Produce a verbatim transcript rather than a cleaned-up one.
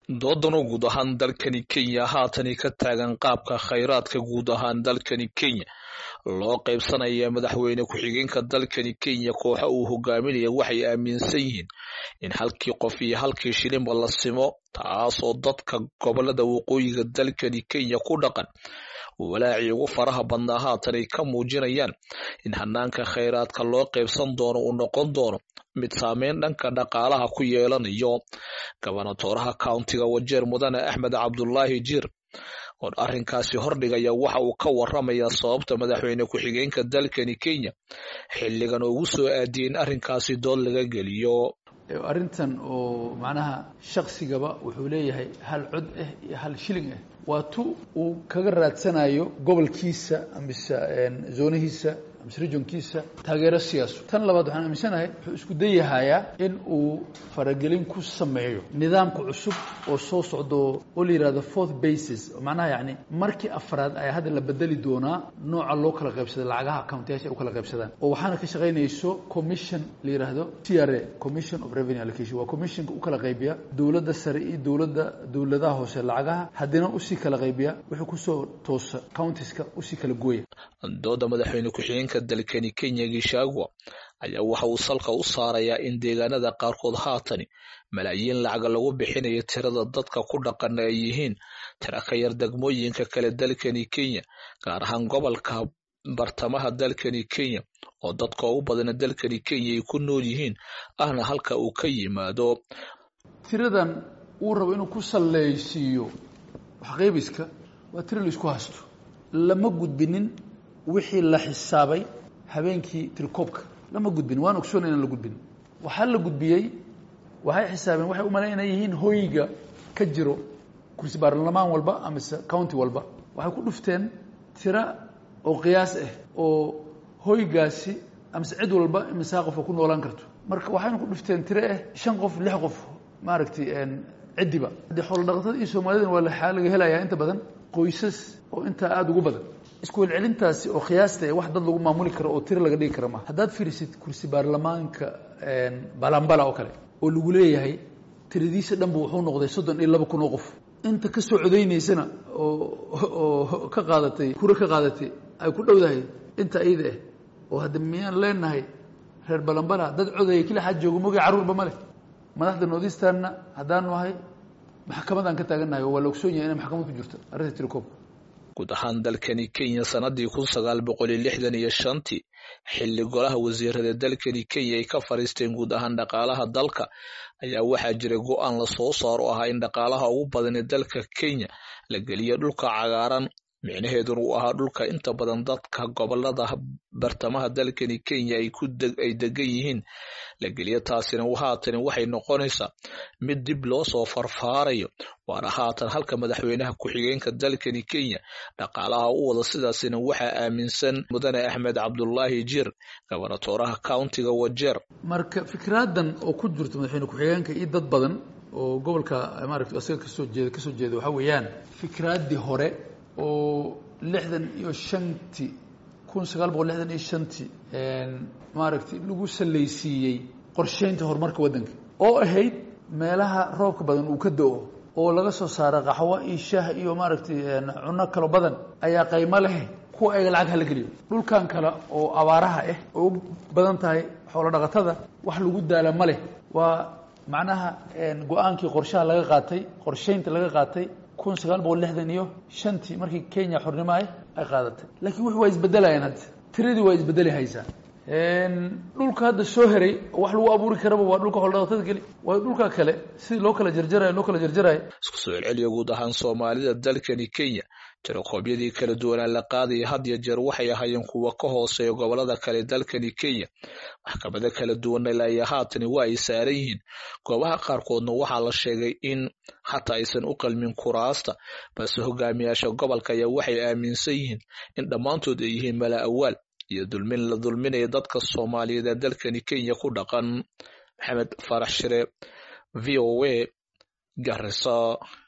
doodano guud ahaan dalkani Kenya haatan ka taagan qaabka khayraadka guud ahaan dalkani Kenya loo qaybsanayo madaxweyne ku-xigeenka dalkani Kenya kooxa uu hogaaminayo waxay aaminsan yihiin in halkii qof iyo halkii shilin la simo taas oo dadka gobolada waqooyiga dalkani Kenya ku dhaqan walaaci ugu faraha badnaa haatan ay ka muujinayaan in hanaanka khayraadka loo qaybsan doono uu noqon doono mid saameyn dhanka dhaqaalaha ku yeelanayo gobernatoraha countiga Wajeer Mudane Axmed Cabdullaahi Jir oo arrinkaasi hordhigaya waxa uu ka waramayaa sababta madaxweyne ku-xigeenka dalkani Kenya xilligan ugu soo aadiyeen arrinkaasi dood laga geliyo arrintan oo macnaha shakhsigaba wuxuu leeyahay hal cod ah iyo hal shilin ah waa tu uu kaga raadsanayo gobolkiisa amase zoonihiisa amase regionkiisa taageero siyaasi tan labaad waxaan aaminsanahay wuxuu isku dayahayaa in uu faragelin ku sameeyo nidaamka cusub oo soo socdo oo la yiraahdo fourth basis macnaha yani markii afraad ay hadda la bedeli doonaa nooca loo kala qaybsado lacagaha county-yaasha ay u kala qaybsadaan oo waxaana ka shaqaynayso commission la yiraahdo C R A commission of revenue allocation waa commissionka u kala qaybiya dawladda sare iyo dawladda dawladaha hoose lacagaha hadina u si kala qaybiya wuxuu ku soo toosa counties-ka u si kala gooya dooda madaxweyne ku-xigeenka dalkani Kenya Gachagua ayaa waxa uu salka u saarayaa in deegaanada qaarkood haatan malaayiin lacag lagu bixinayo tirada dadka ku dhaqan ay yihiin tira ka yar degmooyinka kale dalkani Kenya gaar ahaan gobolka bartamaha dalkani Kenya oo dadka ugu badan dalkani Kenya ay ku nool yihiin ahna halka uu ka yimaado tiradan uu rabo inuu ku saleysiyo wax qaybiska waa tiro la isku hasto lama gudbinin wixii la xisaabay habeenkii tirkoobka lama gudbin waan ogsoonay in la gudbin waxa la gudbiyay waxay xisaabeen waxay u maleynayaan yihiin hoyga ka jiro kursi baarlamaan walba ama county walba waxay ku dhufteen tira oo qiyaas ah oo hoygaasi ama cid walba imisa qof ku noolaan karto marka waxayna ku dhufteen tira ah shan qof lix qof ma aragtay een cidiba hadii xoolo dhaqatada iyo Soomaaliyeed waa la xaalaga helayaa inta badan qoysas oo inta aad ugu badan isku celcelintaasi oo qiyaasta wax dad lagu maamuli karo oo tiro laga dhigi karo ma hadaad fiirisid kursi baarlamaanka een balambala oo kale oo lagu leeyahay tiradiisa dhanba wuxuu noqday soddon iyo laba kun oo qof inta ka soo codeynaysana oo oo ka qaadatay kura ka qaadatay ay ku dhowdahay inta ayda oo hadda miyaan leenahay reer balambala dad codayay kila xaj joogo moogay caruurba male madaxda noodistaana hadaan wahay maxkamadan ka taaganahay oo la ogsoon yahay in maxkamad ku jirto arrinta tirkoob guud ahaan dalkani Kenya sanadii kun sagaal boqol lixdan iyo shan xilli golaha wasiirada dalkani Kenya ay ka fariisteen guud ahaan dhaqaalaha dalka ayaa waxa jiray go'aan la soo saaro ah in dhaqaalaha ugu badan ee dalka Kenya la geliyo dhulka cagaaran micnaheedu uu ahaa dhulka inta badan dadka gobolada bartamaha dalkani Kenya ay ku ay degan yihiin la geliyo taasina haatan waxay noqonaysaa mid dib loo soo farfaarayo waana haatan halka madaxweynaha ku-xigeenka dalkani Kenya dhaqaalaha u wada sidaasina waxa aaminsan Mudane Axmed Cabdullaahi Jir gobernatoraha countiga Wajeer marka fikradan oo ku jirto madaxweyne ku-xigeenka iyo dad badan oo gobolka maaragtay asaga ka soo jeeda ka soo jeeda waxa weeyaan fikradii hore oo lixdan iyo shantii kun sagaal boqol lixdan iyo shantii een maaragtay lagu saleysiiyay qorsheynta horumarka wadanka oo ahayd meelaha roobka badan uu ka da'o oo laga soo saaro qaxwo iyo shaah iyo maaragtay cunno kala badan ayaa qiimo leh kuwa ay lacag hal geliyo dhulkan kale oo abaaraha ah oo badan tahay xoolo dhaqatada wax lagu daala ma leh waa macnaha een go'aankii qorshaha laga qaatay qorsheynta laga qaatay kun sagaal boqol lixdan iyo shantii markii Kenya xornimo ay qaadatay laakiin wax way isbedelayaan hadda tiradii way isbedeli haysaa een dhulka hadda soo heray wax lagu abuuri karaba waa dhulka xoolo-dhaqatada gali waa dhulka kale si loo kala jarjaray loo kala jarjaray isku soo celiyo guud ahaan Soomaalida dalkani Kenya tirokoobyadii kala duwan la qaaday had iyo jeer waxay ahaayeen kuwa ka hooseeya gobolada kale dalkani Kenya maxkamada kala duwan ilaa haatan waa ay saaran yihiin goobaha qaarkoodna waxaa la sheegay in hatta aysan u qalmin kuraasta balse hogaamiyaasha gobolka ayaa waxay aaminsan yihiin in dhamaantood ay yihiin mala awaal iyo dulmin la dulminayo dadka Soomaaliyeed ee dalkani Kenya ku dhaqan Maxamed Farax Shire V O A Garissa.